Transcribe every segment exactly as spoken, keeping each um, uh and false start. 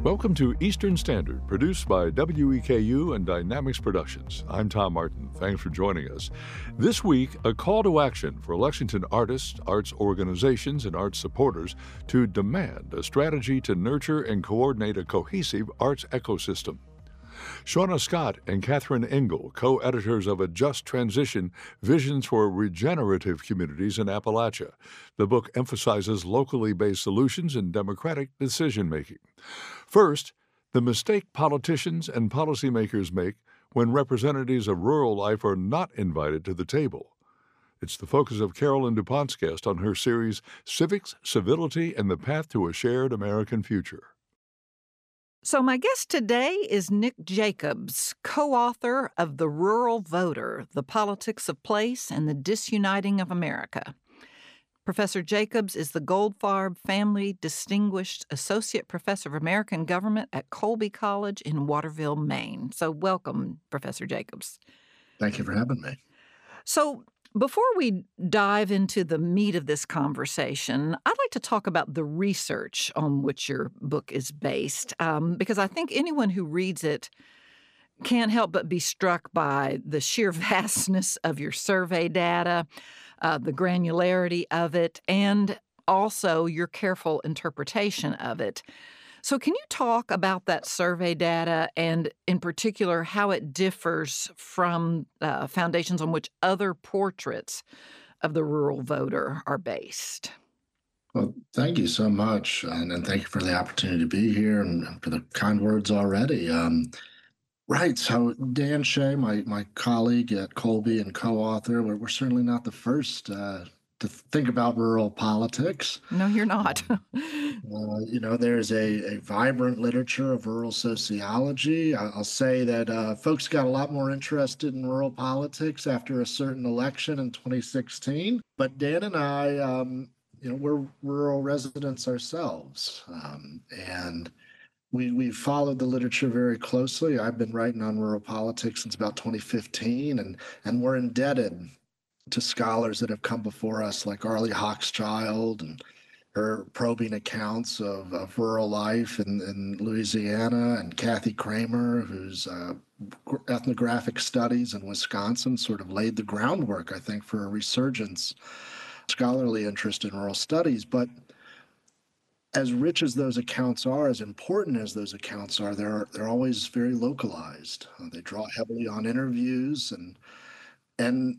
Welcome to Eastern Standard, produced by W E K U and Dynamics Productions. I'm Tom Martin. Thanks for joining us. This week, a call to action for Lexington artists, arts organizations, and arts supporters to demand a strategy to nurture and coordinate a cohesive arts ecosystem. Shauna Scott and Catherine Engel, co-editors of A Just Transition, Visions for Regenerative Communities in Appalachia. The book emphasizes locally based solutions and democratic decision-making. First, the mistake politicians and policymakers make when representatives of rural life are not invited to the table. It's the focus of Carolyn DuPont's guest on her series, Civics, Civility, and the Path to a Shared American Future. So my guest today is Nick Jacobs, co-author of The Rural Voter, The Politics of Place and the Disuniting of America. Professor Jacobs is the Goldfarb Family Distinguished Associate Professor of American Government at Colby College in Waterville, Maine. So welcome, Professor Jacobs. Thank you for having me. So before we dive into the meat of this conversation, I'd like to talk about the research on which your book is based, um, because I think anyone who reads it can't help but be struck by the sheer vastness of your survey data, uh, the granularity of it, and also your careful interpretation of it. So can you talk about that survey data and, in particular, how it differs from uh, foundations on which other portraits of the rural voter are based? Well, thank you so much, and, and thank you for the opportunity to be here and, and for the kind words already. Um, right, so Dan Shea, my, my colleague at Colby and co-author, we're, we're certainly not the first uh, to think about rural politics. No, you're not. Uh, you know, there's a, a vibrant literature of rural sociology. I- I'll say that uh, folks got a lot more interested in rural politics after a certain election in twenty sixteen. But Dan and I, um, you know, we're rural residents ourselves. Um, and we, we've followed the literature very closely. I've been writing on rural politics since about twenty fifteen, and, and we're indebted to scholars that have come before us like Arlie Hochschild and her probing accounts of, of rural life in, in Louisiana, and Kathy Kramer, whose uh, ethnographic studies in Wisconsin sort of laid the groundwork, I think, for a resurgence, scholarly interest in rural studies. But as rich as those accounts are, as important as those accounts are, they're, they're always very localized. Uh, they draw heavily on interviews, and and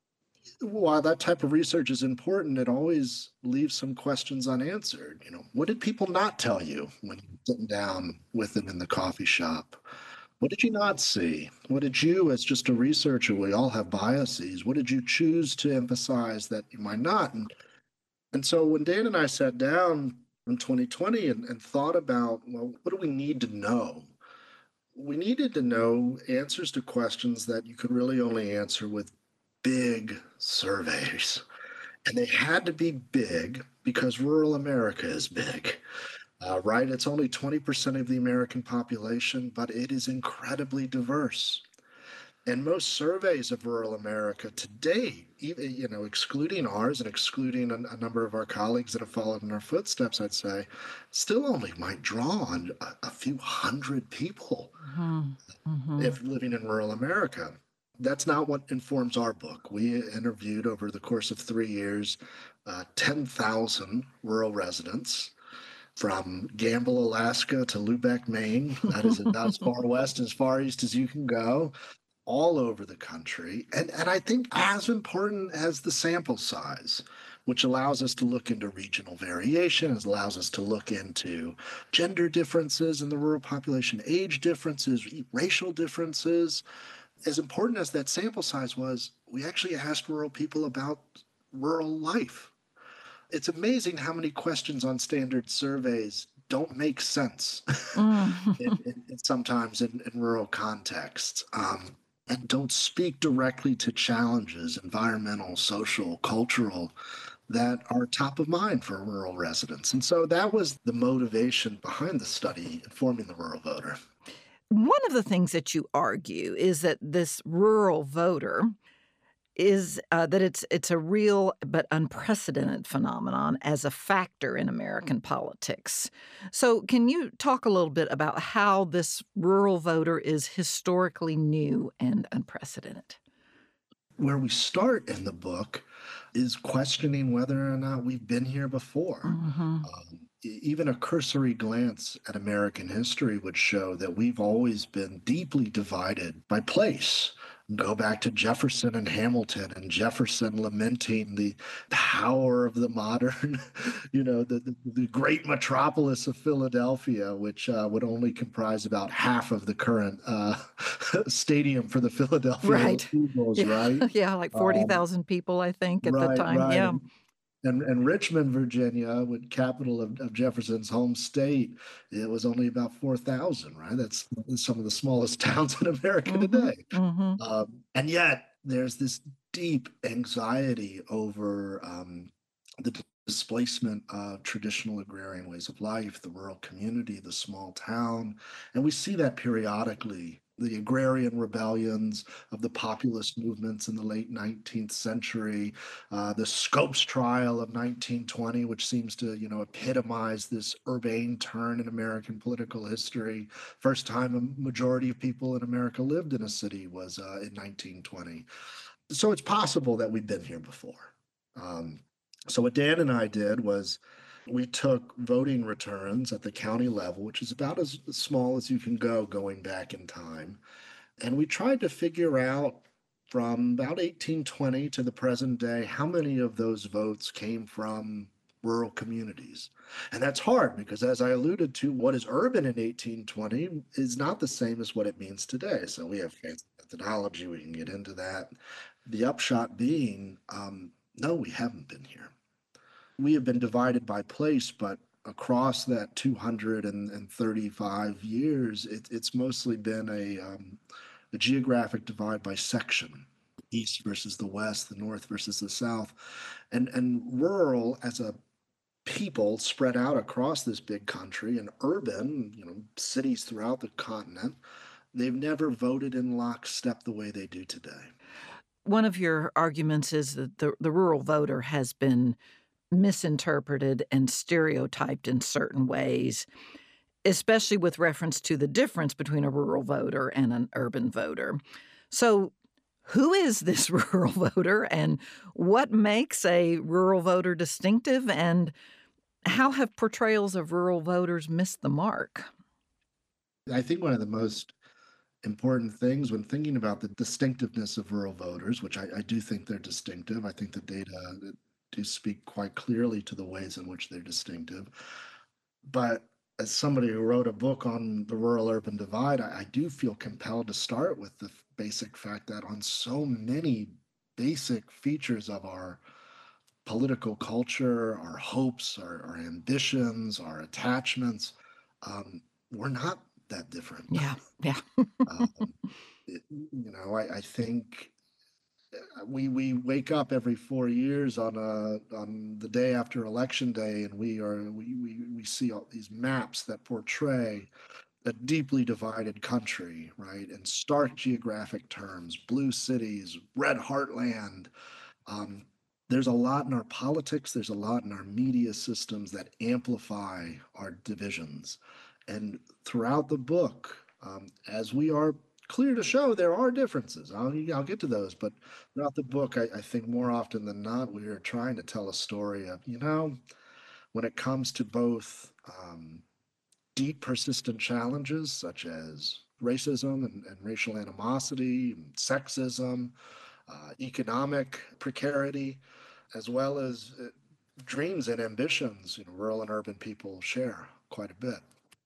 while that type of research is important, it always leaves some questions unanswered. You know, what did people not tell you when you're sitting down with them in the coffee shop? What did you not see? What did you, as just a researcher, we all have biases, what did you choose to emphasize that you might not? And, and so when Dan and I sat down in twenty twenty and, and thought about, well, what do we need to know? We needed to know answers to questions that you could really only answer with big surveys. And they had to be big because rural America is big, uh, right? It's only twenty percent of the American population, but it is incredibly diverse. And most surveys of rural America to date, even, you know, excluding ours and excluding a, a number of our colleagues that have followed in our footsteps, I'd say, still only might draw on a, a few hundred people Mm-hmm. Mm-hmm. if living in rural America. That's not what informs our book. We interviewed over the course of three years uh, ten thousand rural residents from Gamble, Alaska to Lubec, Maine. That is about as far west and as far east as you can go, all over the country. And, and I think as important as the sample size, which allows us to look into regional variation, it allows us to look into gender differences in the rural population, age differences, racial differences. As important as that sample size was, we actually asked rural people about rural life. It's amazing how many questions on standard surveys don't make sense Mm. in, in, in sometimes in, in rural contexts, um, and don't speak directly to challenges, environmental, social, cultural, that are top of mind for rural residents. And so that was the motivation behind the study informing the rural voter. One of the things that you argue is that this rural voter is uh, that it's it's a real but unprecedented phenomenon as a factor in American politics. So, can you talk a little bit about how this rural voter is historically new and unprecedented? Where we start in the book is questioning whether or not we've been here before. Hmm. Um, e- even a cursory glance at American history would show that we've always been deeply divided by place. Go back to Jefferson and Hamilton, and Jefferson lamenting the power of the modern, you know, the, the, the great metropolis of Philadelphia, which uh, would only comprise about half of the current uh, stadium for the Philadelphia Right. Eagles, Yeah. right? Yeah. Like Um, forty thousand people, I think, at the right, time. right. Yeah. And and, and Richmond, Virginia, with capital of, of Jefferson's home state, it was only about four thousand, right? That's some of the smallest towns in America Hmm. today. Hmm. Um, and yet, there's this deep anxiety over um, the displacement of traditional agrarian ways of life, the rural community, the small town. And we see that periodically. The agrarian rebellions of the populist movements in the late nineteenth century, uh, the Scopes trial of nineteen twenty, which seems to, you know, epitomize this urbane turn in American political history. First time a majority of people in America lived in a city was uh, in nineteen twenty. So it's possible that we've been here before. Um, so what Dan and I did was we took voting returns at the county level, which is about as small as you can go going back in time, and we tried to figure out from about eighteen twenty to the present day how many of those votes came from rural communities. And that's hard because, as I alluded to, what is urban in eighteen twenty is not the same as what it means today. So we have fancy methodology, we can get into that. The upshot being, um, no, we haven't been here. We have been divided by place, but across that two hundred thirty-five years, it, it's mostly been a, um, a geographic divide by section, east versus the west, the north versus the south, and and rural as a people spread out across this big country, and urban, you know, cities throughout the continent. They've never voted in lockstep the way they do today. One of your arguments is that the, the rural voter has been misinterpreted and stereotyped in certain ways, especially with reference to the difference between a rural voter and an urban voter. So, who is this rural voter and what makes a rural voter distinctive? And how have portrayals of rural voters missed the mark? I think one of the most important things when thinking about the distinctiveness of rural voters, which I, I do think they're distinctive. I think the data do speak quite clearly to the ways in which they're distinctive. But as somebody who wrote a book on the rural urban divide, I, I do feel compelled to start with the f- basic fact that on so many basic features of our political culture, our hopes, our, our ambitions, our attachments, um, we're not that different. Yeah, yeah. Um, it- you know, I, I think uh, we we wake up every four years on a on the day after election day, and we are we we, we see all these maps that portray a deeply divided country, right? In stark geographic terms, blue cities, red heartland. Um, there's a lot in our politics, there's a lot in our media systems that amplify our divisions. And throughout the book, um, as we are clear to show, there are differences. I'll, I'll get to those, but throughout the book, I, I think more often than not, we are trying to tell a story of, you know, when it comes to both um, deep, persistent challenges such as racism and, and racial animosity, and sexism, uh, economic precarity, as well as uh, dreams and ambitions, you know, rural and urban people share quite a bit.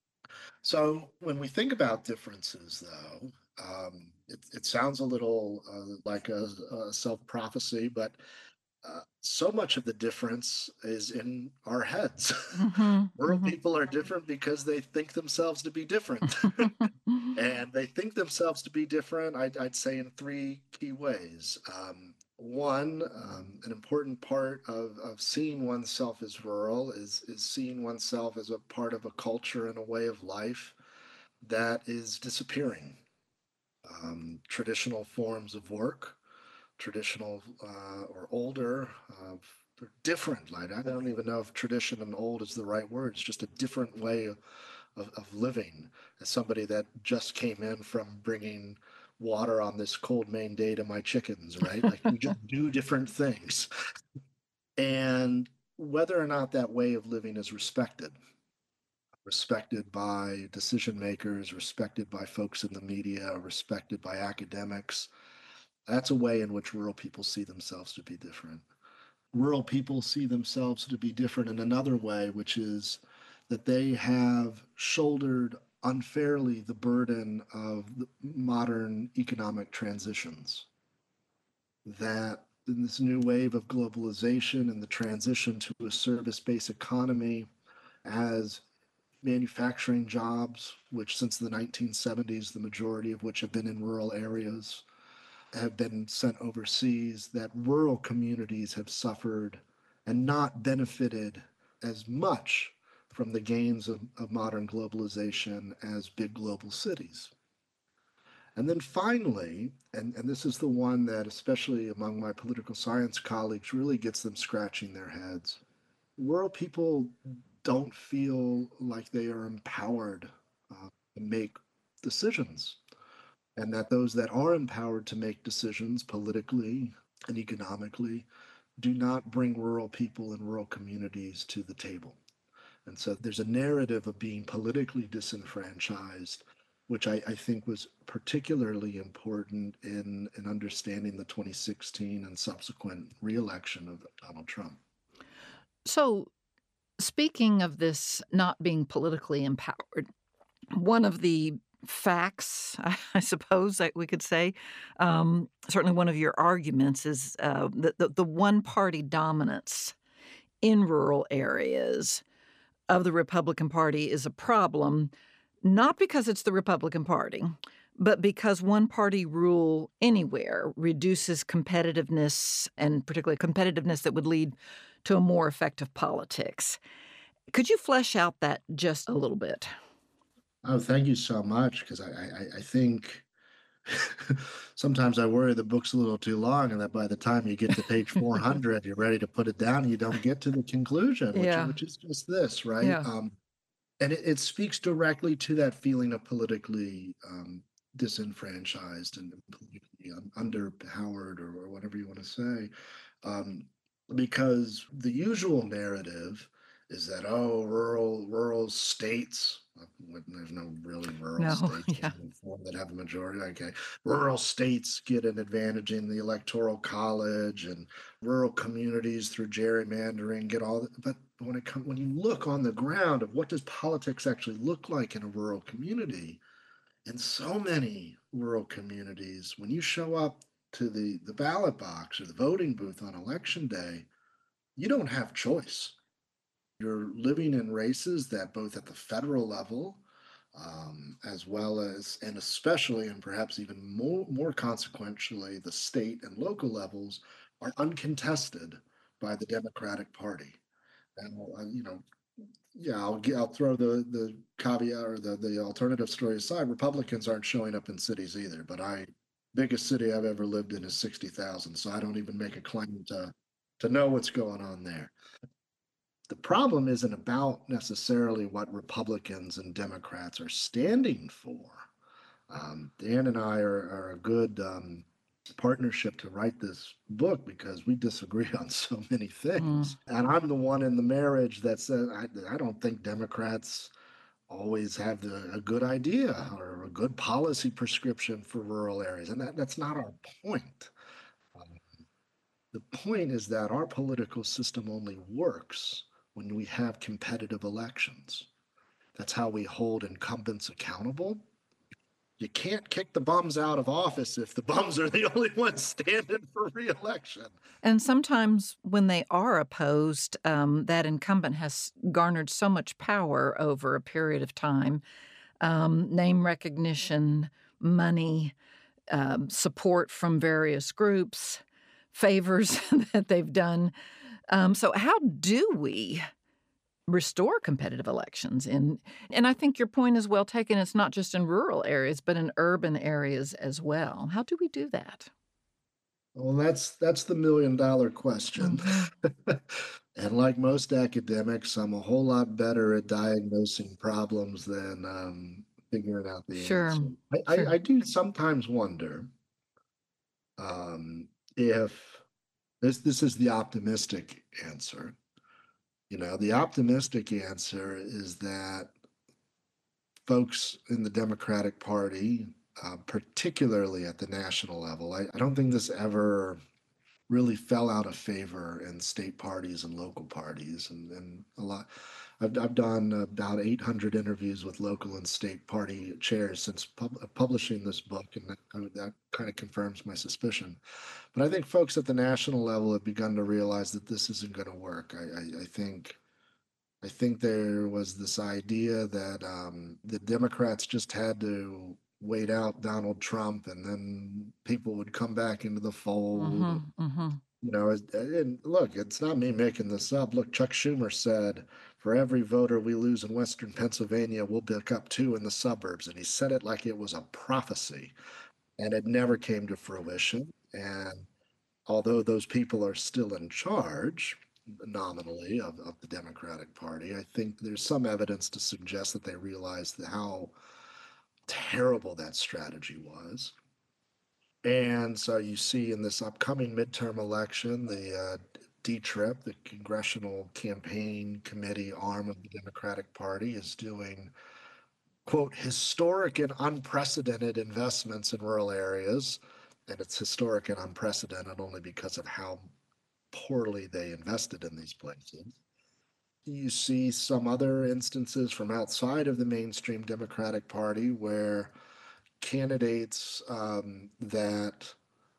So when we think about differences, though, um, it, it sounds a little uh, like a, a self-prophecy, but uh, so much of the difference is in our heads. Mhm, Rural mhm. people are different because they think themselves to be different. And they think themselves to be different, I'd, I'd say, in three key ways. Um, one, um, an important part of, of seeing oneself as rural is, is seeing oneself as a part of a culture and a way of life that is disappearing. Um, traditional forms of work, traditional uh, or older, uh, they're different. Like I don't even know if tradition and old is the right word. It's just a different way of, of, of living. As somebody that just came in from bringing water on this cold Maine day to my chickens, right? Like we just do different things. And whether or not that way of living is respected, respected by decision makers, respected by folks in the media, respected by academics, that's a way in which rural people see themselves to be different. Rural people see themselves to be different in another way, which is that they have shouldered unfairly the burden of the modern economic transitions. That in this new wave of globalization and the transition to a service based economy, as manufacturing jobs, which since the nineteen seventies, the majority of which have been in rural areas, have been sent overseas, that rural communities have suffered and not benefited as much from the gains of, of modern globalization as big global cities. And then finally, and, and this is the one that, especially among my political science colleagues, really gets them scratching their heads. Rural people don't feel like they are empowered uh, to make decisions, and that those that are empowered to make decisions politically and economically do not bring rural people and rural communities to the table. And so there's a narrative of being politically disenfranchised, which I, I think was particularly important in, in understanding the twenty sixteen and subsequent reelection of Donald Trump. So, speaking of this not being politically empowered, one of the facts, I suppose that we could say, um, certainly one of your arguments is uh, the, the, the one-party dominance in rural areas of the Republican Party is a problem, not because it's the Republican Party, but because one-party rule anywhere reduces competitiveness, and particularly competitiveness that would lead to a more effective politics. Could you flesh out that just a little bit? Oh, thank you so much. Because I, I, I think sometimes I worry the book's a little too long, and that by the time you get to page four hundred, you're ready to put it down. And you don't get to the conclusion, which Yeah, which is just this, right? yeah. Um, and it, it speaks directly to that feeling of politically um, disenfranchised and politically un- underpowered, or, or whatever you want to say. Um, because the usual narrative is that, oh, rural rural states. uh, what- There's no really rural No, states. There's yeah. only four that have a majority. Okay, rural states get an advantage in the electoral college, and rural communities through gerrymandering get all. that. But when it comes, when you look on the ground of what does politics actually look like in a rural community, in so many rural communities, when you show up to the, the ballot box or the voting booth on election day, you don't have choice. You're living in races that both at the federal level, um, as well as, and especially, and perhaps even more, more consequentially, the state and local levels are uncontested by the Democratic Party. And, uh, you know, yeah, I'll, gi- I'll throw the, the caveat or the, the alternative story aside. Republicans aren't showing up in cities either, but I, biggest city I've ever lived in is sixty thousand. So I don't even make a claim to, to know what's going on there. The problem isn't about necessarily what Republicans and Democrats are standing for. Um, Dan and I are, are a good um, partnership to write this book because we disagree on so many Mm. things. And I'm the one in the marriage that says I, I don't think Democrats always have the, a good idea or a good policy prescription for rural areas. And that, that's not our point. Um, the point is that our political system only works when we have competitive elections. That's how we hold incumbents accountable. You can't kick the bums out of office if the bums are the only ones standing for reelection. And sometimes when they are opposed, um, that incumbent has garnered so much power over a period of time, um, name recognition, money, um, support from various groups, favors that they've done. Um, so how do we restore competitive elections? And and I think your point is well taken. It's not just in rural areas, but in urban areas as well. How do we do that? Well, that's that's the million dollar question. Hmm. And like most academics, I'm a whole lot better at diagnosing problems than um, figuring out the Sure, answer. I, I, sure. I do sometimes wonder um, if this this is the optimistic answer. You know, the optimistic answer is that folks in the Democratic Party, uh, particularly at the national level, I, I don't think this ever really fell out of favor in state parties and local parties, and, and a lot. I've, I've done about eight hundred interviews with local and state party chairs since pub- publishing this book, and that, uh, that kind of confirms my suspicion. But I think folks at the national level have begun to realize that this isn't going to work. I, I, I think I think there was this idea that um, the Democrats just had to wait out Donald Trump, and then people would come back into the fold. Hmm. Hmm. You know, and look, it's not me making this up. Look, Chuck Schumer said, for every voter we lose in Western Pennsylvania, we'll pick up two in the suburbs. And he said it like it was a prophecy, and it never came to fruition. And although those people are still in charge, nominally, of, of the Democratic Party, I think there's some evidence to suggest that they realized how terrible that strategy was. And so you see in this upcoming midterm election, the uh, D T R I P, the Congressional Campaign Committee arm of the Democratic Party, is doing, quote, historic and unprecedented investments in rural areas. And it's historic and unprecedented only because of how poorly they invested in these places. You see some other instances from outside of the mainstream Democratic Party where candidates um, that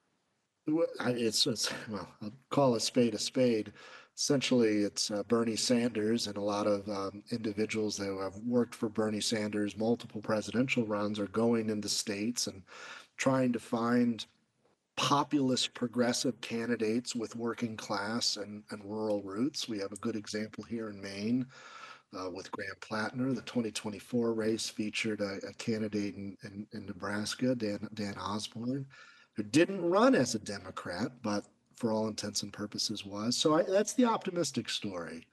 it's, it's well, I'll call a spade a spade. Essentially, it's uh, Bernie Sanders and a lot of um, individuals that have worked for Bernie Sanders multiple presidential runs are going into states and trying to find populist progressive candidates with working class and, and rural roots. We have a good example here in Maine uh, with Graham Plattner. The twenty twenty-four race featured a, a candidate in, in, in Nebraska, Dan, Dan Osborne, who didn't run as a Democrat, but for all intents and purposes was. So I, that's the optimistic story.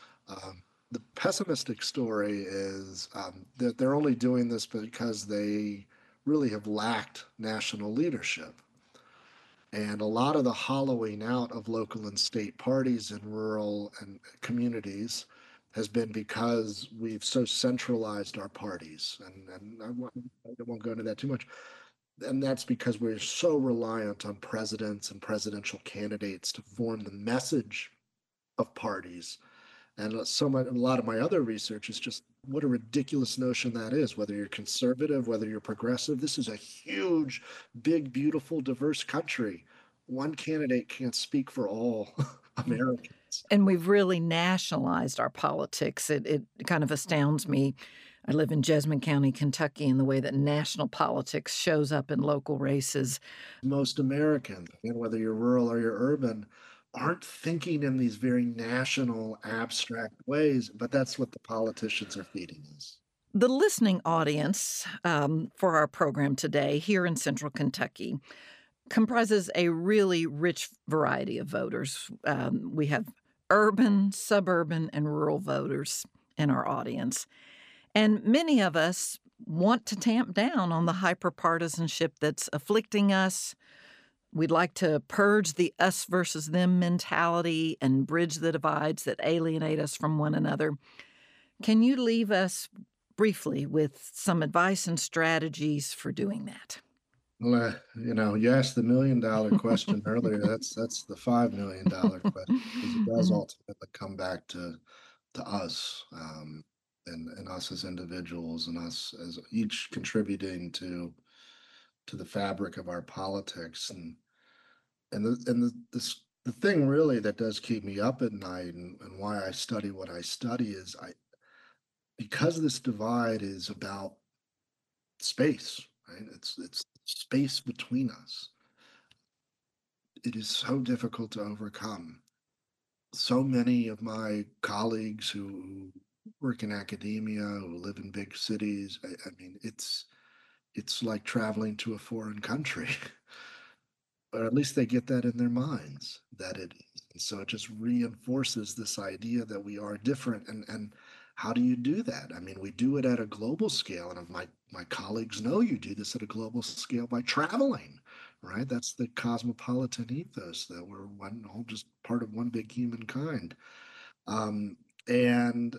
Um, the pessimistic story is um, that they're only doing this because they really have lacked national leadership. And a lot of the hollowing out of local and state parties in rural and communities has been because we've so centralized our parties. And, and I, won't, I won't go into that too much. And that's because we're so reliant on presidents and presidential candidates to form the message of parties. And so much, a lot of my other research is just what a ridiculous notion that is, whether you're conservative, whether you're progressive. This is a huge, big, beautiful, diverse country. One candidate can't speak for all Americans. And we've really nationalized our politics. It, it kind of astounds me. I live in Jessamine County, Kentucky, and the way that national politics shows up in local races. Most Americans, and whether you're rural or you're urban, aren't thinking in these very national, abstract ways, but that's what the politicians are feeding us. The listening audience um, for our program today here in Central Kentucky comprises a really rich variety of voters. Um, we have urban, suburban, and rural voters in our audience. And many of us want to tamp down on the hyperpartisanship that's afflicting us. We'd like to purge the us versus them mentality and bridge the divides that alienate us from one another. Can you leave us briefly with some advice and strategies for doing that? Well, uh, you know, you asked the million dollar question earlier. That's that's the five million dollar question because it does Mhm. ultimately come back to to us um, and and us as individuals and us as each contributing to to the fabric of our politics and and the and the this the thing really that does keep me up at night and, and why I study what I study is I because this divide is about space, right? It's it's space between us. It is so difficult to overcome. So many of my colleagues who work in academia, who live in big cities, I, I mean, it's it's like traveling to a foreign country. or at least they get that in their minds that it is. And so it just reinforces this idea that we are different. And and how do you do that? I mean, we do it at a global scale, and my my colleagues know you do this at a global scale by traveling, right? That's the cosmopolitan ethos that we're one all just part of one big humankind. Um, and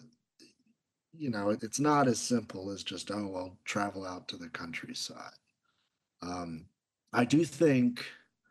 you know, it, it's not as simple as just, oh, I'll travel out to the countryside. Um, I do think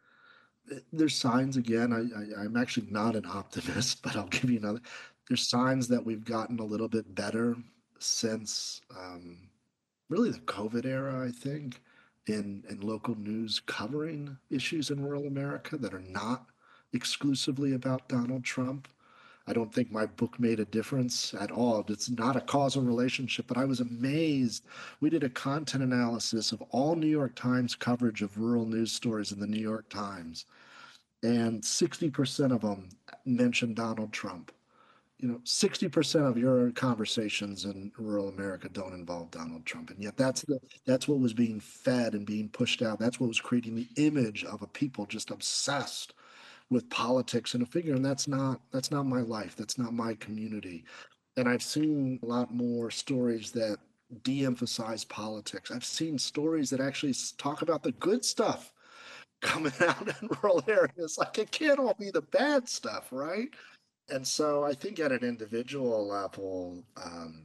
th- there's signs again. I, I I'm actually not an optimist, but I'll give you another. There's signs that we've gotten a little bit better since um, really the COVID era. I think in in local news covering issues in rural America that are not exclusively about Donald Trump. I don't think my book made a difference at all. It's not a causal relationship, but I was amazed. We did a content analysis of all New York Times coverage of rural news stories in the New York Times, and sixty percent of them mentioned Donald Trump. You know, sixty percent of your conversations in rural America don't involve Donald Trump. And yet that's the that's what was being fed and being pushed out. That's what was creating the image of a people just obsessed with politics and a figure. And that's not that's not my life. That's not my community. And I've seen a lot more stories that de-emphasize politics. I've seen stories that actually talk about the good stuff coming out in rural areas. Like it can't all be the bad stuff, right? And so I think at an individual level, um,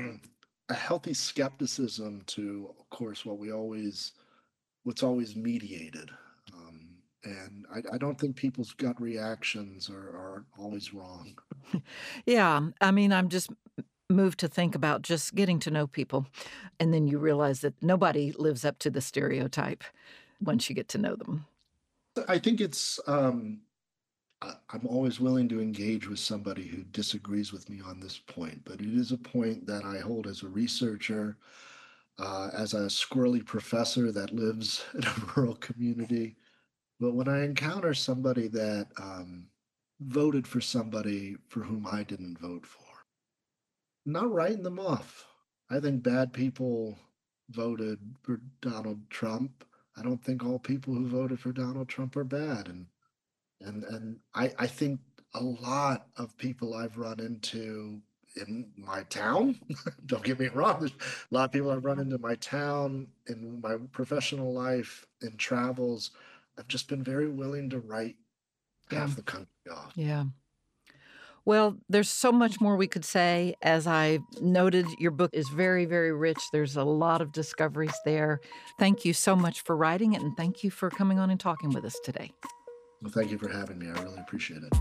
a healthy skepticism to, of course, what we always, what's always mediated. Um, and I, I don't think people's gut reactions are, are always wrong. Yeah, I mean, I'm just moved to think about just getting to know people, and then you realize that nobody lives up to the stereotype once you get to know them. I think it's, um, I- I'm always willing to engage with somebody who disagrees with me on this point, but it is a point that I hold as a researcher, uh, as a squirrely professor that lives in a rural community. But when I encounter somebody that um, voted for somebody for whom I didn't vote for, not writing them off. I think bad people voted for Donald Trump. I don't think all people who voted for Donald Trump are bad. And and and I, I think a lot of people I've run into in my town, don't get me wrong, there's a lot of people I've run into in my town, in my professional life, in travels. I've just been very willing to write Yeah, half the country off. yeah. Well, there's so much more we could say. As I noted, your book is very, very rich. There's a lot of discoveries there. Thank you so much for writing it, and thank you for coming on and talking with us today. Well, thank you for having me. I really appreciate it.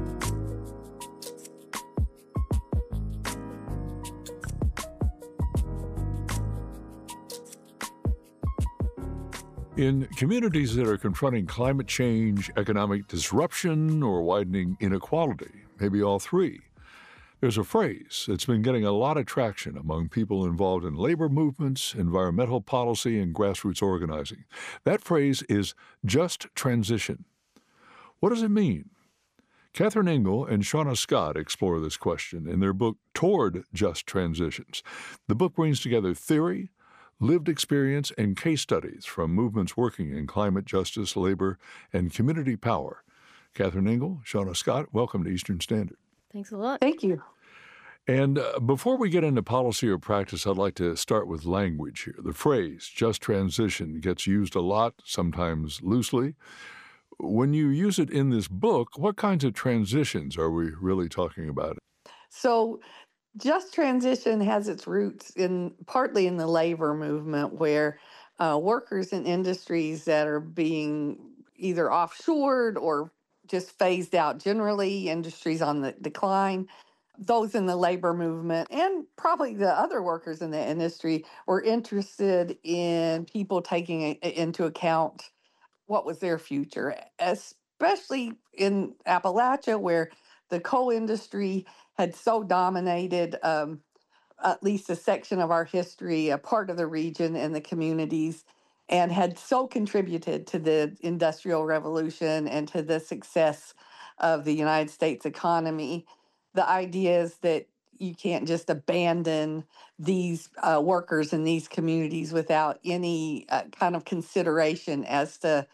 In communities that are confronting climate change, economic disruption, or widening inequality, maybe all three, there's a phrase that's been getting a lot of traction among people involved in labor movements, environmental policy, and grassroots organizing. That phrase is just transition. What does it mean? Catherine Engel and Shauna Scott explore this question in their book Toward Just Transitions. The book brings together theory, lived experience, and case studies from movements working in climate justice, labor, and community power. Catherine Engel, Shauna Scott, welcome to Eastern Standard. Thanks a lot. Thank you. And uh, before we get into policy or practice, I'd like to start with language here. The phrase just transition gets used a lot, sometimes loosely. When you use it in this book, what kinds of transitions are we really talking about? So, just transition has its roots in partly in the labor movement, where uh, workers in industries that are being either offshored or just phased out, generally industries on the decline. Those in the labor movement and probably the other workers in the industry were interested in people taking it into account what was their future, especially in Appalachia, where the coal industry had so dominated um, at least a section of our history, a part of the region and the communities, and had so contributed to the Industrial Revolution and to the success of the United States economy. The idea is that you can't just abandon these uh, workers in these communities without any uh, kind of consideration as to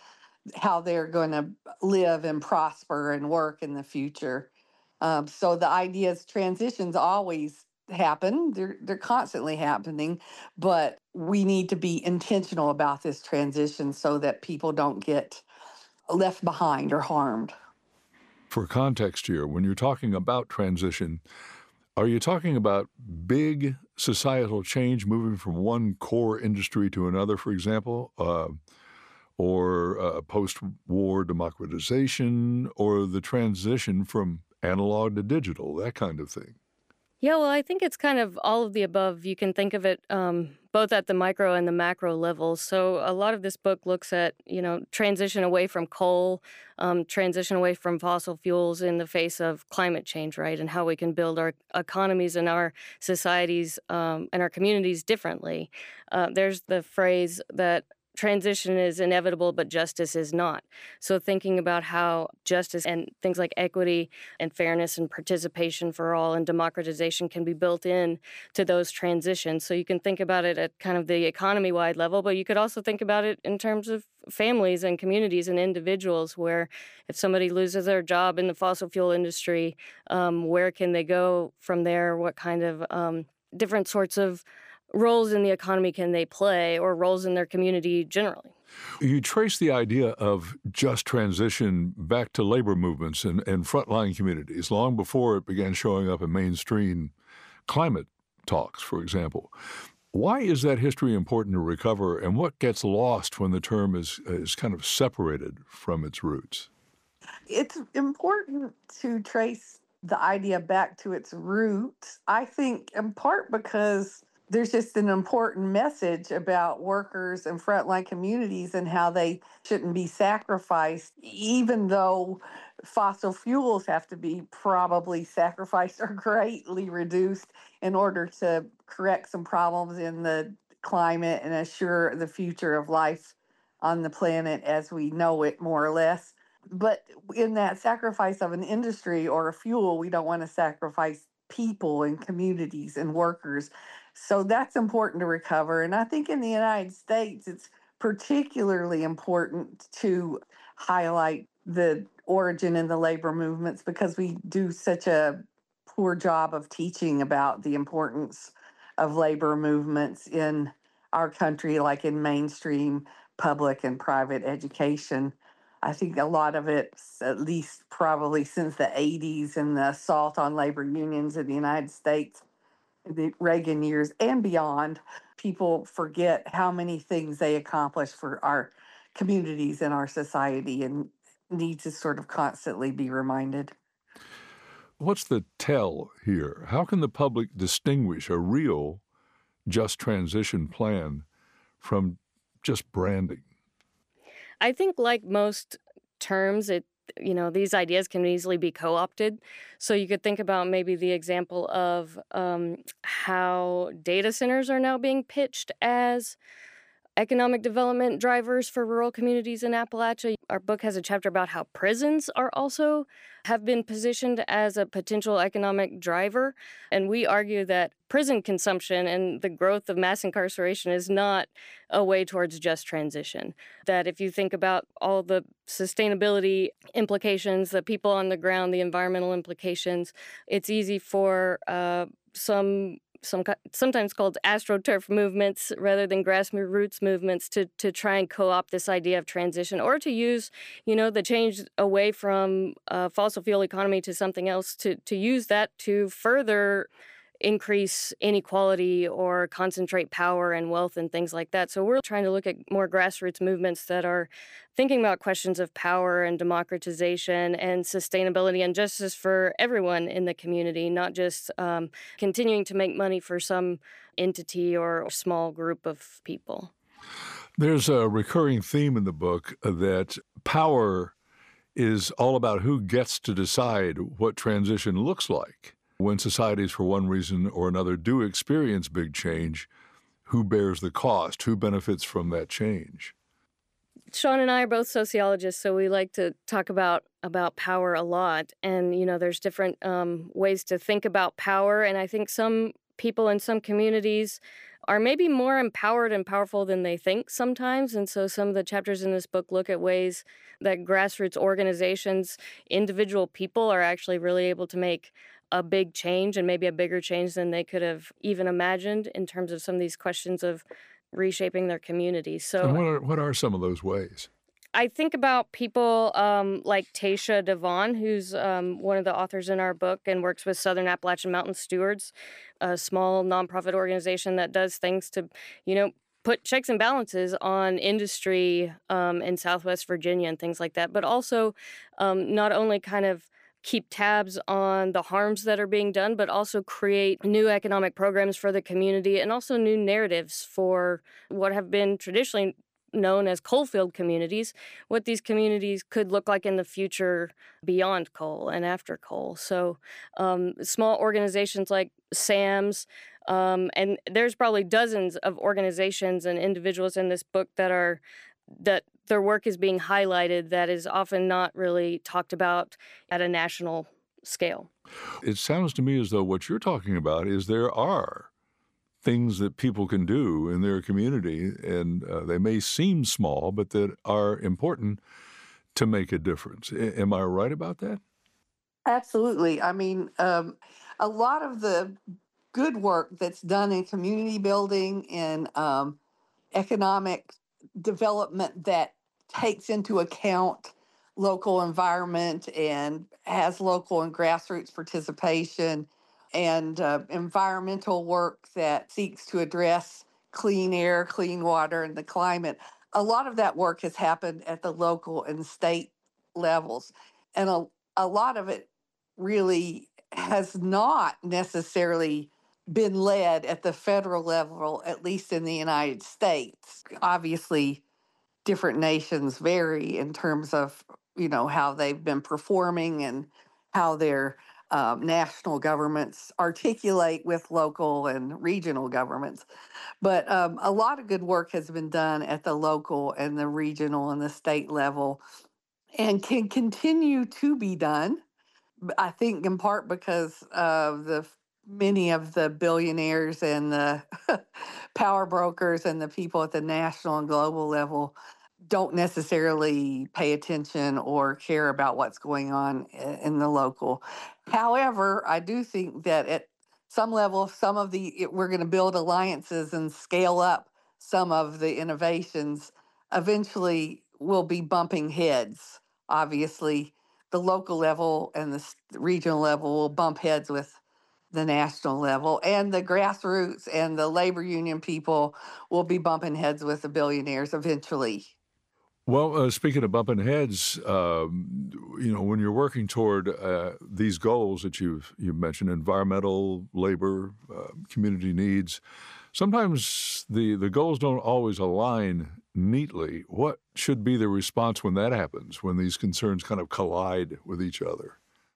how they're going to live and prosper and work in the future. Um, so the ideas transitions always happen. They're they're constantly happening, but we need to be intentional about this transition so that people don't get left behind or harmed. For context here, when you're talking about transition, are you talking about big societal change moving from one core industry to another, for example, uh, or uh, post-war democratization, or the transition from analog to digital, that kind of thing? Yeah, well, I think it's kind of all of the above. You can think of it um, both at the micro and the macro levels. So a lot of this book looks at, you know, transition away from coal, um, transition away from fossil fuels in the face of climate change, right? And how we can build our economies and our societies um, and our communities differently. Uh, there's the phrase that transition is inevitable, but justice is not. So thinking about how justice and things like equity and fairness and participation for all and democratization can be built in to those transitions. So you can think about it at kind of the economy-wide level, but you could also think about it in terms of families and communities and individuals, where if somebody loses their job in the fossil fuel industry, um, where can they go from there? What kind of um, different sorts of roles in the economy can they play, or roles in their community generally? You trace the idea of just transition back to labor movements and, and frontline communities long before it began showing up in mainstream climate talks, for example. Why is that history important to recover, and what gets lost when the term is, is kind of separated from its roots? It's important to trace the idea back to its roots, I think, in part because there's just an important message about workers and frontline communities and how they shouldn't be sacrificed, even though fossil fuels have to be probably sacrificed or greatly reduced in order to correct some problems in the climate and assure the future of life on the planet as we know it, more or less. But in that sacrifice of an industry or a fuel, we don't want to sacrifice people and communities and workers. So that's important to recover. And I think in the United States, it's particularly important to highlight the origin and the labor movements because we do such a poor job of teaching about the importance of labor movements in our country, like in mainstream public and private education. I think a lot of it, at least probably since the eighties and the assault on labor unions in the United States, the Reagan years and beyond, people forget how many things they accomplished for our communities and our society and need to sort of constantly be reminded. What's the tell here? How can the public distinguish a real just transition plan from just branding? I think, like most terms, it you know, these ideas can easily be co-opted. So you could think about maybe the example of um, how data centers are now being pitched as economic development drivers for rural communities in Appalachia. Our book has a chapter about how prisons are also have been positioned as a potential economic driver. And we argue that prison consumption and the growth of mass incarceration is not a way towards just transition. That if you think about all the sustainability implications, the people on the ground, the environmental implications, it's easy for uh, some some sometimes called astroturf movements rather than grassroots movements to to try and co-opt this idea of transition, or to use, you know, the change away from a fossil fuel economy to something else, to to use that to further increase inequality or concentrate power and wealth and things like that. So we're trying to look at more grassroots movements that are thinking about questions of power and democratization and sustainability and justice for everyone in the community, not just um, continuing to make money for some entity or small group of people. There's a recurring theme in the book that power is all about who gets to decide what transition looks like. When societies, for one reason or another, do experience big change, who bears the cost? Who benefits from that change? Sean and I are both sociologists, so we like to talk about, about power a lot. And, you know, there's different um, ways to think about power. And I think some people in some communities are maybe more empowered and powerful than they think sometimes. And so some of the chapters in this book look at ways that grassroots organizations, individual people are actually really able to make a big change, and maybe a bigger change than they could have even imagined in terms of some of these questions of reshaping their communities. And So what are, what are some of those ways? I think about people um, like Tasha Devon, who's um, one of the authors in our book and works with Southern Appalachian Mountain Stewards, a small nonprofit organization that does things to, you know, put checks and balances on industry um, in Southwest Virginia and things like that, but also um, not only kind of keep tabs on the harms that are being done, but also create new economic programs for the community and also new narratives for what have been traditionally known as coalfield communities, what these communities could look like in the future beyond coal and after coal. So um, small organizations like SAMS, um, and there's probably dozens of organizations and individuals in this book that are that their work is being highlighted that is often not really talked about at a national scale. It sounds to me as though what you're talking about is there are things that people can do in their community, and uh, they may seem small, but that are important to make a difference. A- am I right about that? Absolutely. I mean, um, a lot of the good work that's done in community building and um, economic development that takes into account local environment and has local and grassroots participation and uh, environmental work that seeks to address clean air, clean water, and the climate. A lot of that work has happened at the local and state levels. And a, a lot of it really has not necessarily been led at the federal level, at least in the United States. Obviously, different nations vary in terms of, you know, how they've been performing and how their um, national governments articulate with local and regional governments. But um, a lot of good work has been done at the local and the regional and the state level and can continue to be done. I think in part because of the many of the billionaires and the power brokers and the people at the national and global level don't necessarily pay attention or care about what's going on in the local. However, I do think that at some level, some of the it, we're going to build alliances and scale up some of the innovations. Eventually, we'll be bumping heads. Obviously, the local level and the regional level will bump heads with the national level, and the grassroots and the labor union people will be bumping heads with the billionaires eventually. Well, uh, speaking of bumping heads, um, you know, when you're working toward uh, these goals that you've you've mentioned, environmental, labor, uh, community needs, sometimes the the goals don't always align neatly. What should be the response when that happens, when these concerns kind of collide with each other?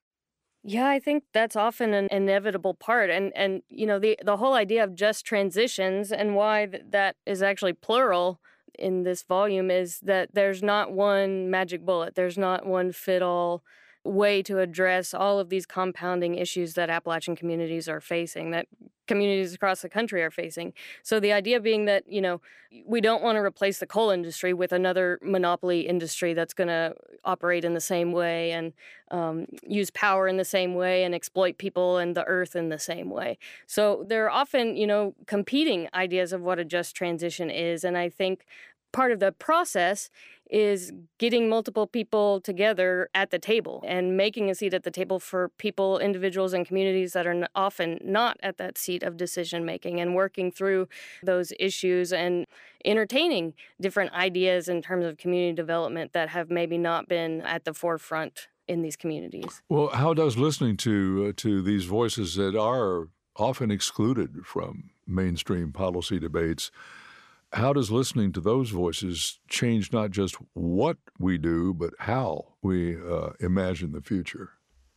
Yeah, I think that's often an inevitable part. And and you know, the the whole idea of just transitions and why th- that is actually plural in this volume is that there's not one magic bullet. There's not one fit all way to address all of these compounding issues that Appalachian communities are facing, that communities across the country are facing. So the idea being that, you know, we don't want to replace the coal industry with another monopoly industry that's going to operate in the same way and um, use power in the same way and exploit people and the earth in the same way. So there are often, you know, competing ideas of what a just transition is. And I think part of the process is getting multiple people together at the table and making a seat at the table for people, individuals, and communities that are n- often not at that seat of decision making, and working through those issues and entertaining different ideas in terms of community development that have maybe not been at the forefront in these communities. Well, how does listening to uh, to these voices that are often excluded from mainstream policy debates, how does listening to those voices change not just what we do, but how we uh, imagine the future?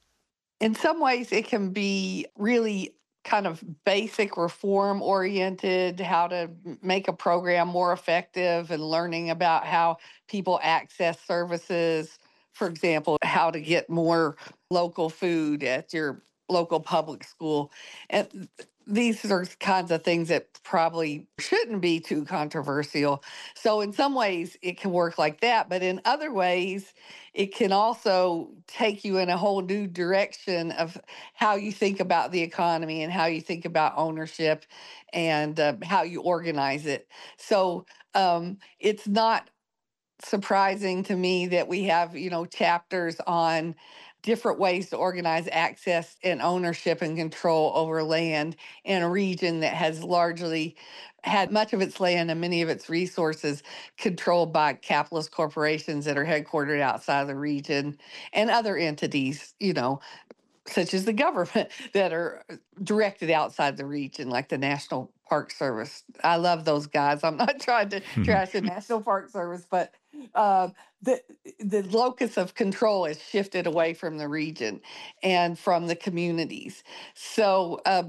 In some ways, it can be really kind of basic reform oriented, how to m- make a program more effective and learning about how people access services. For example, how to get more local food at your local public school. And these are kinds of things that probably shouldn't be too controversial. So in some ways it can work like that, but in other ways it can also take you in a whole new direction of how you think about the economy and how you think about ownership and uh, how you organize it. So um, it's not surprising to me that we have, you know, chapters on different ways to organize access and ownership and control over land in a region that has largely had much of its land and many of its resources controlled by capitalist corporations that are headquartered outside of the region and other entities, you know, such as the government that are directed outside the region, like the National Park Service. I love those guys. I'm not trying to trash the National Park Service, but uh, the the locus of control has shifted away from the region and from the communities. So uh,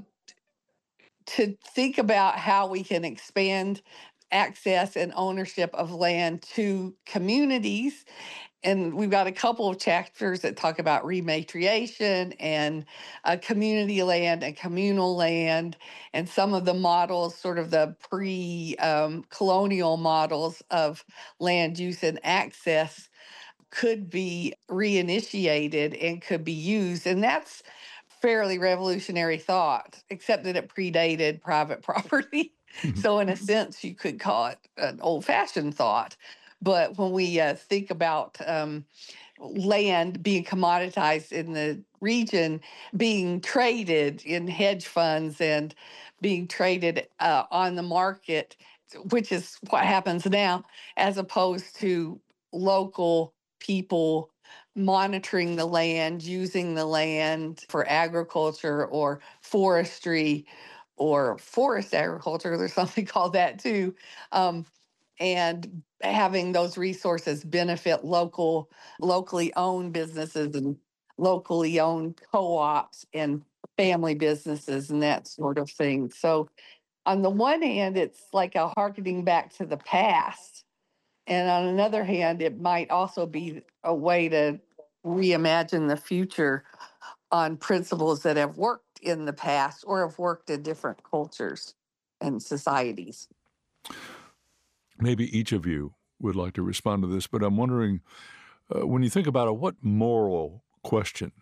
to think about how we can expand access and ownership of land to communities, and we've got a couple of chapters that talk about rematriation and uh, community land and communal land, and some of the models, sort of the pre-colonial um, models of land use and access, could be reinitiated and could be used. And that's fairly revolutionary thought, except that it predated private property. So in a sense, you could call it an old-fashioned thought. But when we uh, think about um, land being commoditized in the region, being traded in hedge funds and being traded uh, on the market, which is what happens now, as opposed to local people monitoring the land, using the land for agriculture or forestry or forest agriculture, there's something called that too, um, and having those resources benefit local, locally owned businesses and locally owned co-ops and family businesses and that sort of thing. So on the one hand, it's like a harkening back to the past. And on another hand, it might also be a way to reimagine the future on principles that have worked in the past or have worked in different cultures and societies. Maybe each of you would like to respond to this, but I'm wondering, uh, when you think about it, what moral question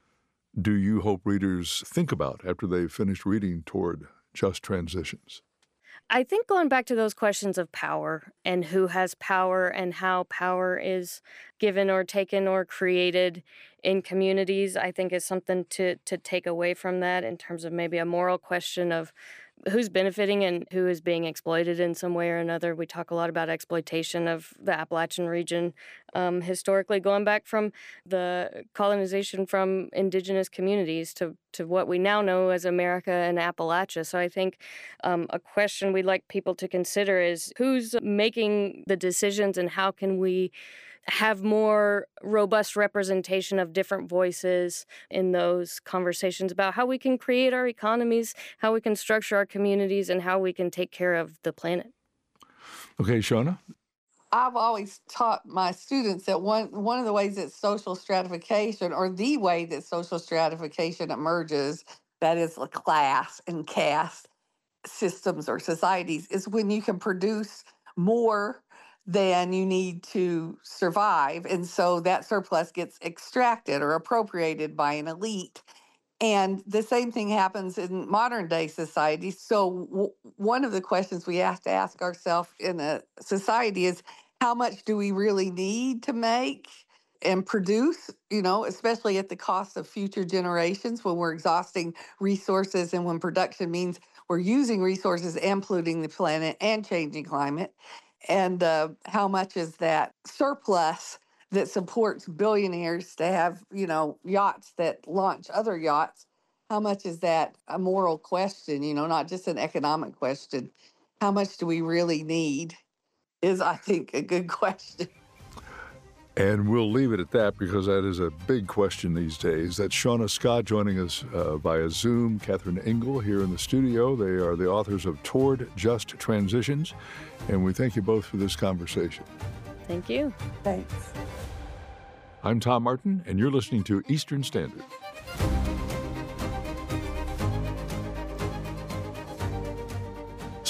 do you hope readers think about after they've finished reading Toward Just Transitions? I think going back to those questions of power and who has power and how power is given or taken or created in communities, I think is something to to take away from that in terms of maybe a moral question of who's benefiting and who is being exploited in some way or another. We talk a lot about exploitation of the Appalachian region um, historically, going back from the colonization from indigenous communities to, to what we now know as America and Appalachia. So I think um, a question we'd like people to consider is who's making the decisions and how can we have more robust representation of different voices in those conversations about how we can create our economies, how we can structure our communities, and how we can take care of the planet. Okay, Shauna? I've always taught my students that one, one of the ways that social stratification, or the way that social stratification emerges, that is the class and caste systems or societies, is when you can produce more than you need to survive. And so that surplus gets extracted or appropriated by an elite. And the same thing happens in modern day society. So w- one of the questions we have to ask ourselves in a society is, how much do we really need to make and produce, you know, especially at the cost of future generations when we're exhausting resources and when production means we're using resources and polluting the planet and changing climate. And uh, how much is that surplus that supports billionaires to have, you know, yachts that launch other yachts? How much is that a moral question, you know, not just an economic question? How much do we really need is, I think, a good question. And we'll leave it at that because that is a big question these days. That's Shauna Scott joining us uh, via Zoom, Catherine Engel here in the studio. They are the authors of Toward Just Transitions, and we thank you both for this conversation. Thank you. Thanks. I'm Tom Martin, and you're listening to Eastern Standard.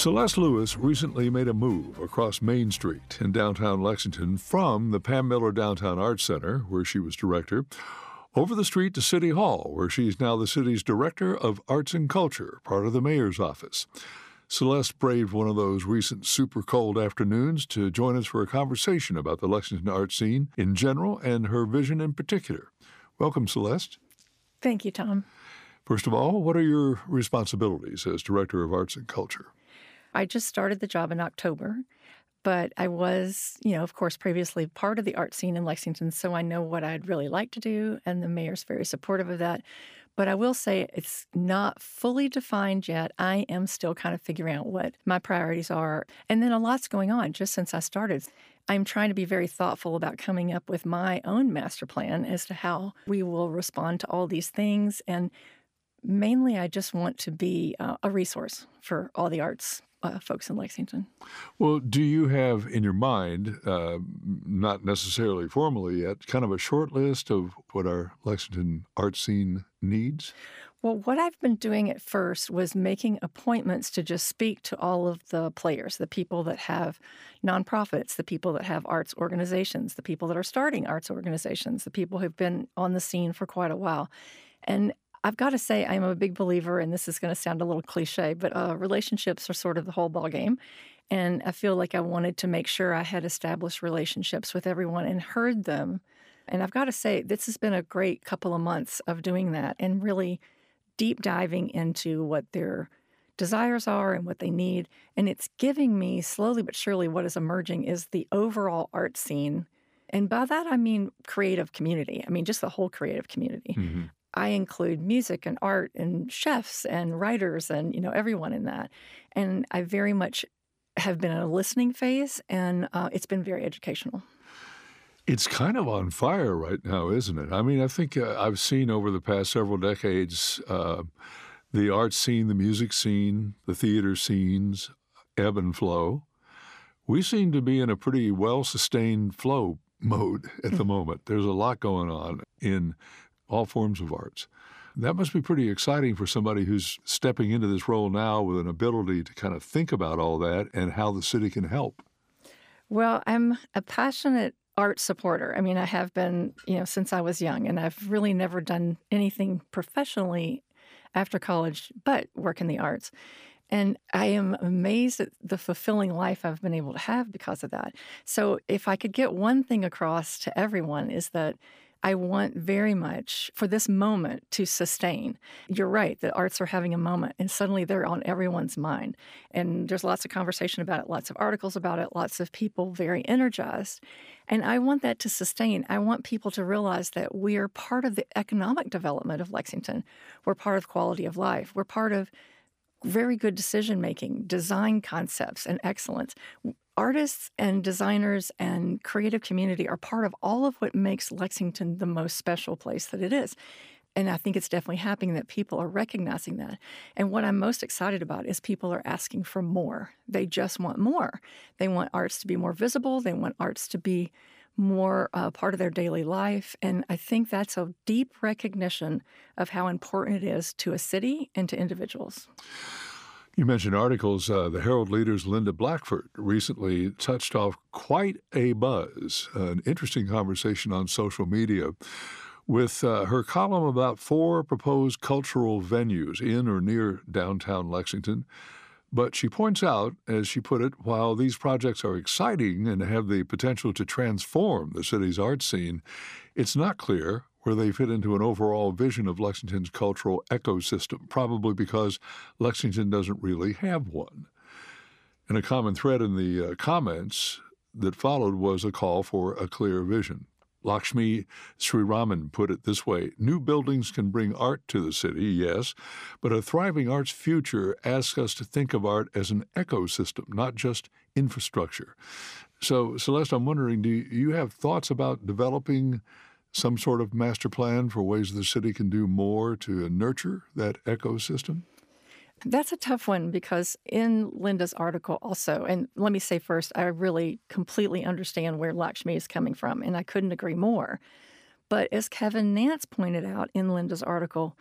Celeste Lewis recently made a move across Main Street in downtown Lexington from the Pam Miller Downtown Arts Center, where she was director, over the street to City Hall, where she's now the city's Director of Arts and Culture, part of the mayor's office. Celeste braved one of those recent super cold afternoons to join us for a conversation about the Lexington art scene in general and her vision in particular. Welcome, Celeste. Thank you, Tom. First of all, what are your responsibilities as Director of Arts and Culture? I just started the job in October, but I was, you know, of course, previously part of the art scene in Lexington, so I know what I'd really like to do, and the mayor's very supportive of that. But I will say it's not fully defined yet. I am still kind of figuring out what my priorities are. And then a lot's going on just since I started. I'm trying to be very thoughtful about coming up with my own master plan as to how we will respond to all these things. And mainly, I just want to be uh, a resource for all the arts uh, folks in Lexington. Well, do you have in your mind, uh, not necessarily formally yet, kind of a short list of what our Lexington art scene needs? Well, what I've been doing at first was making appointments to just speak to all of the players, the people that have nonprofits, the people that have arts organizations, the people that are starting arts organizations, the people who've been on the scene for quite a while. And I've got to say, I'm a big believer, and this is going to sound a little cliche, but uh, relationships are sort of the whole ballgame. And I feel like I wanted to make sure I had established relationships with everyone and heard them. And I've got to say, this has been a great couple of months of doing that and really deep diving into what their desires are and what they need. And it's giving me, slowly but surely, what is emerging is the overall art scene. And by that, I mean creative community. I mean, just the whole creative community. Mm-hmm. I include music and art and chefs and writers and, you know, everyone in that. And I very much have been in a listening phase, and uh, it's been very educational. It's kind of on fire right now, isn't it? I mean, I think uh, I've seen over the past several decades uh, the art scene, the music scene, the theater scenes ebb and flow. We seem to be in a pretty well-sustained flow mode at the moment. There's a lot going on in all forms of arts. That must be pretty exciting for somebody who's stepping into this role now with an ability to kind of think about all that and how the city can help. Well, I'm a passionate art supporter. I mean, I have been, you know, since I was young, and I've really never done anything professionally after college but work in the arts. And I am amazed at the fulfilling life I've been able to have because of that. So if I could get one thing across to everyone is that I want very much for this moment to sustain. You're right, the arts are having a moment, and suddenly they're on everyone's mind. And there's lots of conversation about it, lots of articles about it, lots of people very energized. And I want that to sustain. I want people to realize that we are part of the economic development of Lexington. We're part of quality of life. We're part of very good decision-making, design concepts, and excellence. Artists and designers and creative community are part of all of what makes Lexington the most special place that it is. And I think it's definitely happening that people are recognizing that. And what I'm most excited about is people are asking for more. They just want more. They want arts to be more visible. They want arts to be more uh, part of their daily life. And I think that's a deep recognition of how important it is to a city and to individuals. You mentioned articles. Uh, the Herald Leader's Linda Blackford recently touched off quite a buzz, uh, an interesting conversation on social media with uh, her column about four proposed cultural venues in or near downtown Lexington. But she points out, as she put it, while these projects are exciting and have the potential to transform the city's art scene, it's not clear where they fit into an overall vision of Lexington's cultural ecosystem, probably because Lexington doesn't really have one. And a common thread in the uh, comments that followed was a call for a clear vision. Lakshmi Sriraman put it this way: new buildings can bring art to the city, yes, but a thriving arts future asks us to think of art as an ecosystem, not just infrastructure. So, Celeste, I'm wondering, do you have thoughts about developing some sort of master plan for ways the city can do more to nurture that ecosystem? That's a tough one because in Linda's article also, and let me say first, I really completely understand where Lakshmi is coming from, and I couldn't agree more. But as Kevin Nance pointed out in Linda's article,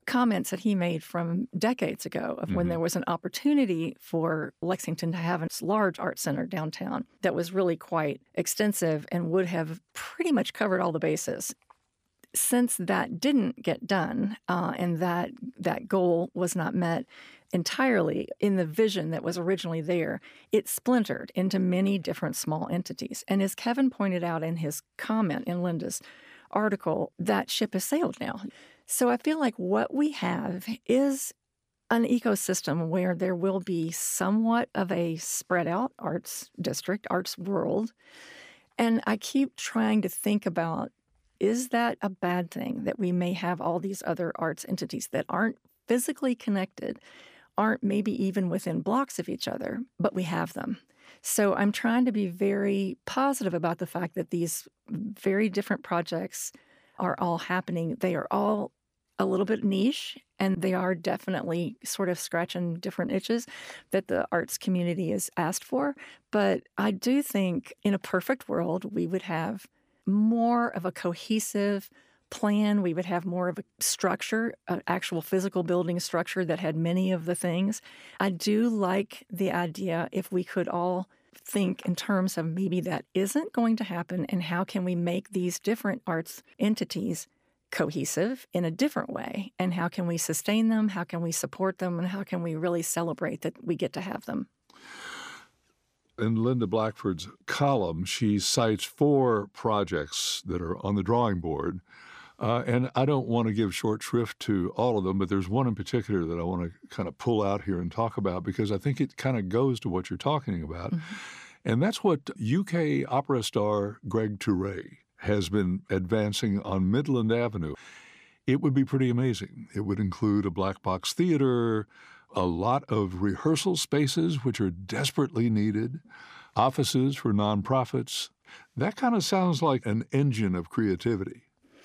comments that he made from decades ago of when Mhm. there was an opportunity for Lexington to have a large art center downtown that was really quite extensive and would have pretty much covered all the bases. Since that didn't get done, uh, and that that goal was not met entirely in the vision that was originally there, it splintered into many different small entities. And as Kevin pointed out in his comment in Linda's article, that ship has sailed now. So I feel like what we have is an ecosystem where there will be somewhat of a spread out arts district, arts world. And I keep trying to think about, is that a bad thing that we may have all these other arts entities that aren't physically connected, aren't maybe even within blocks of each other, but we have them? So I'm trying to be very positive about the fact that these very different projects are all happening. They are all a little bit niche, and they are definitely sort of scratching different itches that the arts community is asked for. But I do think in a perfect world, we would have more of a cohesive plan. We would have more of a structure, an actual physical building structure that had many of the things. I do like the idea if we could all think in terms of maybe that isn't going to happen, and how can we make these different arts entities cohesive in a different way, and how can we sustain them, how can we support them, and how can we really celebrate that we get to have them. In Linda Blackford's column, she cites four projects that are on the drawing board. Uh, and I don't want to give short shrift to all of them, but there's one in particular that I want to kind of pull out here and talk about, because I think it kind of goes to what you're talking about. Mm-hmm. And that's what U K opera star Greg Ture has been advancing on Midland Avenue. It would be pretty amazing. It would include a black box theater, a lot of rehearsal spaces, which are desperately needed, offices for nonprofits. That kind of sounds like an engine of creativity.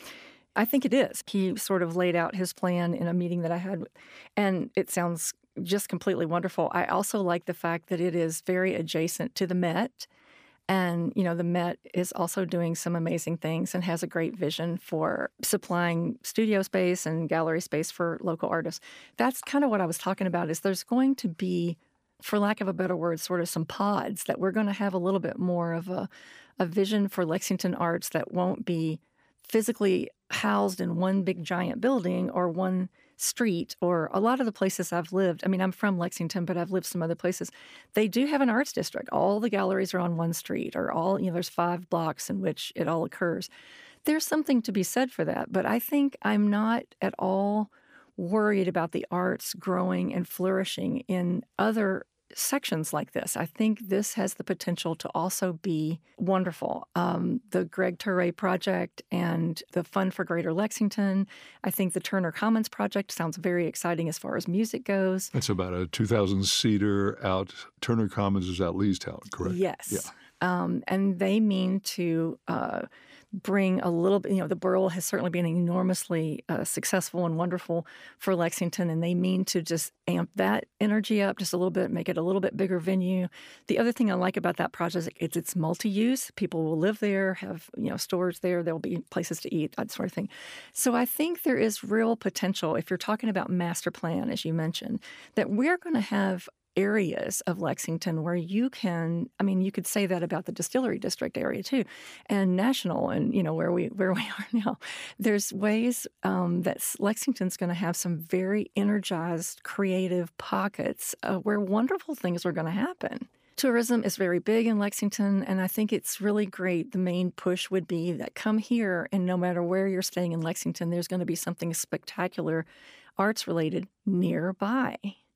I think it is. He sort of laid out his plan in a meeting that I had, and it sounds just completely wonderful. I also like the fact that it is very adjacent to the Met. And, you know, the Met is also doing some amazing things and has a great vision for supplying studio space and gallery space for local artists. That's kind of what I was talking about, is there's going to be, for lack of a better word, sort of some pods that we're going to have a little bit more of a, a vision for Lexington arts that won't be physically housed in one big giant building or one street, or a lot of the places I've lived. I mean, I'm from Lexington, but I've lived some other places. They do have an arts district. All the galleries are on one street, or all, you know, there's five blocks in which it all occurs. There's something to be said for that. But I think I'm not at all worried about the arts growing and flourishing in other sections like this. I think this has the potential to also be wonderful. Um, the Greg Ture project and the Fund for Greater Lexington. I think the Turner Commons project sounds very exciting as far as music goes. It's about a two thousand seater out. Turner Commons is out Leestown, correct? Yes. Yeah. Um, and they mean to uh, bring a little bit, you know, the Burl has certainly been enormously uh, successful and wonderful for Lexington, and they mean to just amp that energy up just a little bit, make it a little bit bigger venue. The other thing I like about that project is it's, it's multi-use. People will live there, have, you know, storage there. There'll be places to eat, that sort of thing. So I think there is real potential, if you're talking about master plan, as you mentioned, that we're going to have areas of Lexington where you can, I mean, you could say that about the Distillery District area too, and National, and, you know, where we where we are now. There's ways um, that Lexington's going to have some very energized, creative pockets uh, where wonderful things are going to happen. Tourism is very big in Lexington, and I think it's really great. The main push would be that come here, and no matter where you're staying in Lexington, there's going to be something spectacular, arts-related, nearby.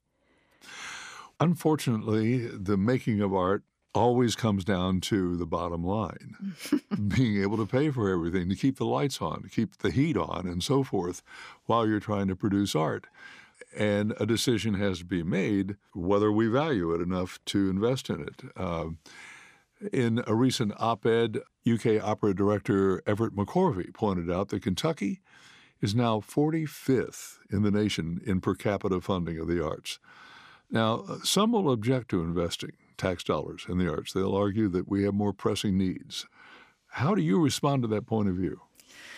Unfortunately, the making of art always comes down to the bottom line, being able to pay for everything, to keep the lights on, to keep the heat on, and so forth, while you're trying to produce art. And a decision has to be made whether we value it enough to invest in it. Uh, in a recent op-ed, U K opera director Everett McCorvey pointed out that Kentucky is now forty-fifth in the nation in per capita funding of the arts. Now, some will object to investing tax dollars in the arts. They'll argue that we have more pressing needs. How do you respond to that point of view?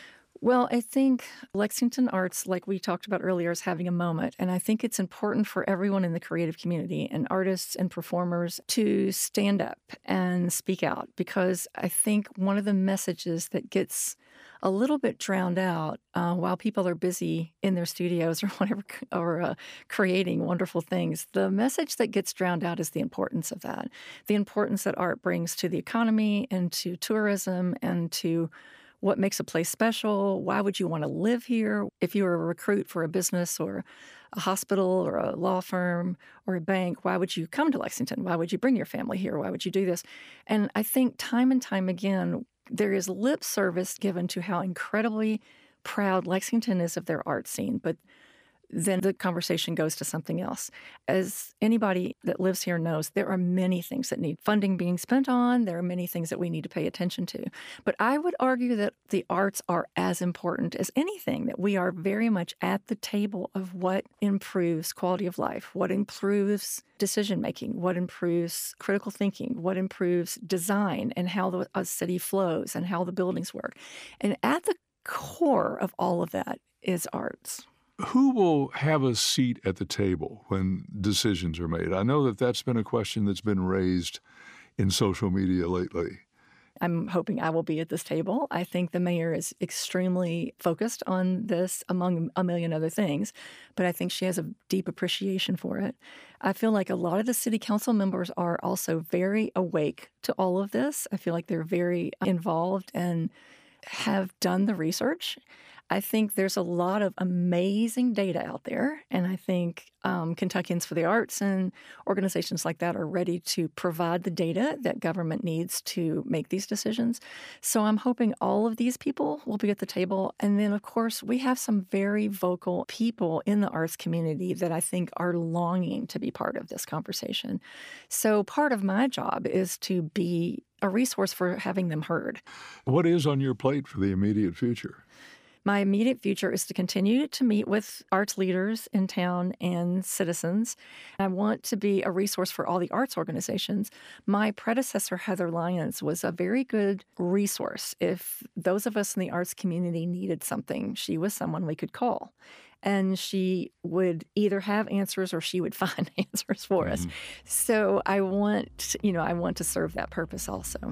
Well, I think Lexington Arts, like we talked about earlier, is having a moment. And I think it's important for everyone in the creative community and artists and performers to stand up and speak out, because I think one of the messages that gets a little bit drowned out uh, while people are busy in their studios or whatever, or uh, creating wonderful things, the message that gets drowned out is the importance of that, the importance that art brings to the economy and to tourism and to what makes a place special. Why would you want to live here? If you were a recruit for a business or a hospital or a law firm or a bank, why would you come to Lexington? Why would you bring your family here? Why would you do this? And I think time and time again, there is lip service given to how incredibly proud Lexington is of their art scene, but then the conversation goes to something else. As anybody that lives here knows, there are many things that need funding being spent on. There are many things that we need to pay attention to. But I would argue that the arts are as important as anything, that we are very much at the table of what improves quality of life, what improves decision-making, what improves critical thinking, what improves design and how the, a city flows and how the buildings work. And at the core of all of that is arts. Who will have a seat at the table when decisions are made? I know that that's been a question that's been raised in social media lately. I'm hoping I will be at this table. I think the mayor is extremely focused on this, among a million other things, but I think she has a deep appreciation for it. I feel like a lot of the city council members are also very awake to all of this. I feel like they're very involved and have done the research. I think there's a lot of amazing data out there, and I think um, Kentuckians for the Arts and organizations like that are ready to provide the data that government needs to make these decisions. So I'm hoping all of these people will be at the table. And then, of course, we have some very vocal people in the arts community that I think are longing to be part of this conversation. So part of my job is to be a resource for having them heard. What is on your plate for the immediate future? My immediate future is to continue to meet with arts leaders in town and citizens. I want to be a resource for all the arts organizations. My predecessor, Heather Lyons, was a very good resource. If those of us in the arts community needed something, she was someone we could call. And she would either have answers or she would find answers for mm-hmm. us. So I want, you know, I want to serve that purpose also.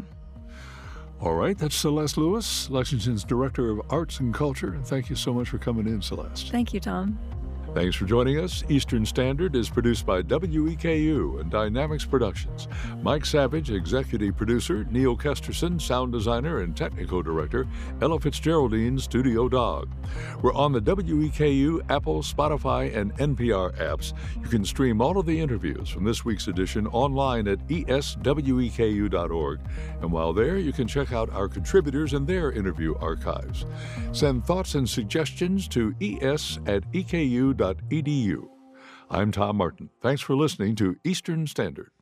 All right, that's Celeste Lewis, Lexington's Director of Arts and Culture. Thank you so much for coming in, Celeste. Thank you, Tom. Thanks for joining us. Eastern Standard is produced by W E K U and Dynamics Productions. Mike Savage, executive producer, Neil Kesterson, sound designer and technical director, Ella Fitzgeraldine, studio dog. We're on the W E K U, Apple, Spotify, and N P R apps. You can stream all of the interviews from this week's edition online at E S W E K U dot org. And while there, you can check out our contributors and their interview archives. Send thoughts and suggestions to es at E K U dot org. E D U. I'm Tom Martin. Thanks for listening to Eastern Standard.